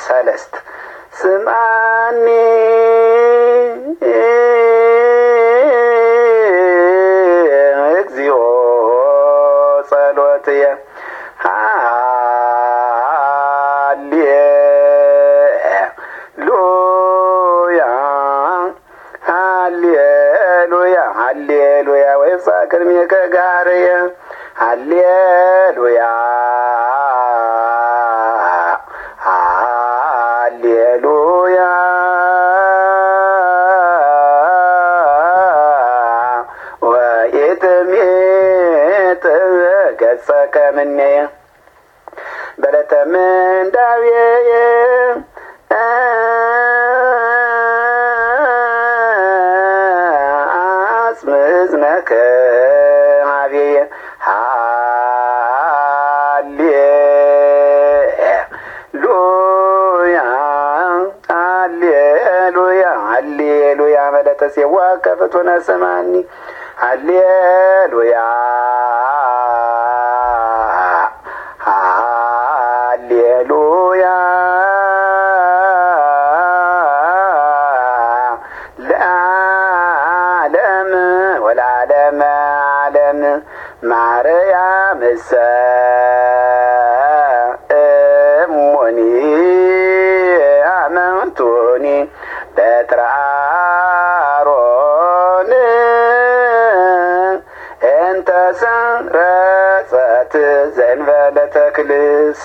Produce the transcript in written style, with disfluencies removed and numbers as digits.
ሰለስት ስማኒ እግዚኦ ጸሎትየ ሃሌሉያ ሃሌሉያ ሃሌሉያ ወይፍቅር ሚከ ጋርየ ሃሌሉያ ሃሌሉያ ወኢትሜጥ ገጸከ እምኔየ በለተ ምንዳቤየ አጽም እዝነከ ኀቤየ ሃሌሉያ ሃሌሉያ ሃሌሉያ መለተ ሴዋከ ፍቱነ ስማኒ ሃሌሉያ ሃሌሉያ ለዓለም ወለዓለመ ዓለም ማርያም እሙኒ አመንቱኒ በትረ አሮን እንተ ሰረጸት ዘእንበለ ተክልስ